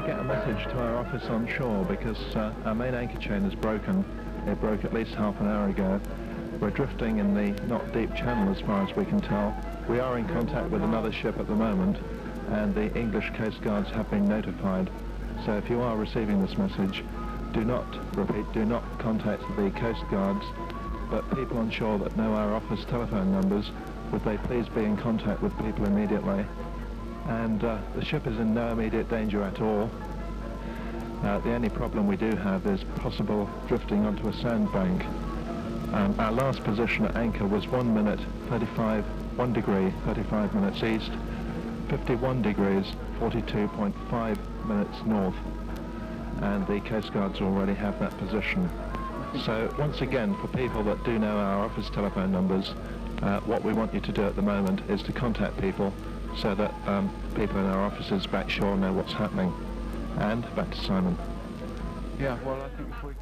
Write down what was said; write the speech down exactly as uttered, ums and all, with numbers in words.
to get a message to our office on shore because uh, our main anchor chain is broken. It broke at least half an hour ago. We're drifting in the not deep channel as far as we can tell. We are in contact with another ship at the moment, and the English Coast Guards have been notified. So if you are receiving this message, do not, repeat, do not contact the Coast Guards, but people on shore that know our office telephone numbers, would they please be in contact with people immediately. And uh, the ship is in no immediate danger at all. Uh, the only problem we do have is possible drifting onto a sandbank. Um, our last position at anchor was one minute thirty-five, one degree, thirty-five minutes east, fifty-one degrees, forty-two point five minutes north, and the Coast Guards already have that position. So once again, for people that do know our office telephone numbers, uh, what we want you to do at the moment is to contact people so that um, people in our offices back shore know what's happening. And back to Simon. Yeah, well, I think if we